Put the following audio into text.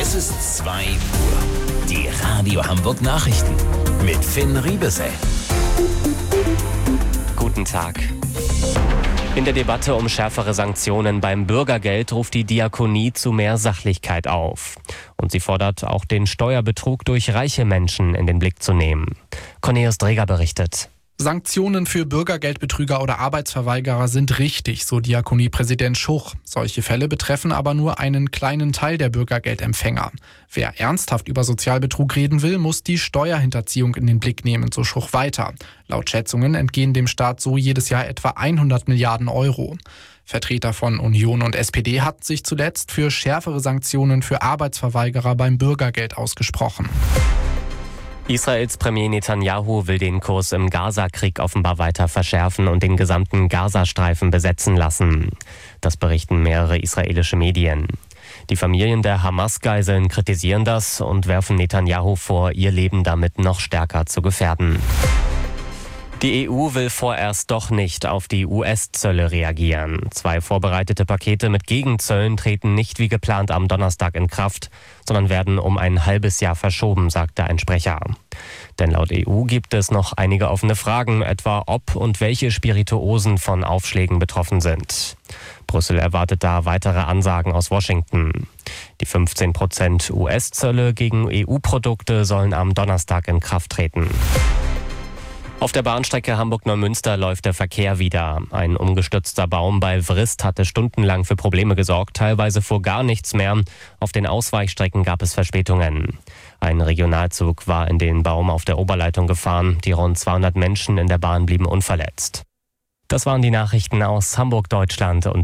Es ist 2 Uhr. Die Radio Hamburg Nachrichten mit Finn Riebesell. Guten Tag. In der Debatte um schärfere Sanktionen beim Bürgergeld ruft die Diakonie zu mehr Sachlichkeit auf. Und sie fordert auch den Steuerbetrug durch reiche Menschen in den Blick zu nehmen. Cornelius Dreger berichtet. Sanktionen für Bürgergeldbetrüger oder Arbeitsverweigerer sind richtig, so Diakoniepräsident Schuch. Solche Fälle betreffen aber nur einen kleinen Teil der Bürgergeldempfänger. Wer ernsthaft über Sozialbetrug reden will, muss die Steuerhinterziehung in den Blick nehmen, so Schuch weiter. Laut Schätzungen entgehen dem Staat so jedes Jahr etwa 100 Milliarden Euro. Vertreter von Union und SPD hatten sich zuletzt für schärfere Sanktionen für Arbeitsverweigerer beim Bürgergeld ausgesprochen. Israels Premier Netanyahu will den Kurs im Gaza-Krieg offenbar weiter verschärfen und den gesamten Gazastreifen besetzen lassen. Das berichten mehrere israelische Medien. Die Familien der Hamas-Geiseln kritisieren das und werfen Netanyahu vor, ihr Leben damit noch stärker zu gefährden. Die EU will vorerst doch nicht auf die US-Zölle reagieren. 2 vorbereitete Pakete mit Gegenzöllen treten nicht wie geplant am Donnerstag in Kraft, sondern werden um ein halbes Jahr verschoben, sagte ein Sprecher. Denn laut EU gibt es noch einige offene Fragen, etwa ob und welche Spirituosen von Aufschlägen betroffen sind. Brüssel erwartet da weitere Ansagen aus Washington. Die 15% US-Zölle gegen EU-Produkte sollen am Donnerstag in Kraft treten. Auf der Bahnstrecke Hamburg-Neumünster läuft der Verkehr wieder. Ein umgestürzter Baum bei Vrist hatte stundenlang für Probleme gesorgt. Teilweise fuhr gar nichts mehr. Auf den Ausweichstrecken gab es Verspätungen. Ein Regionalzug war in den Baum auf der Oberleitung gefahren. Die rund 200 Menschen in der Bahn blieben unverletzt. Das waren die Nachrichten aus Hamburg, Deutschland und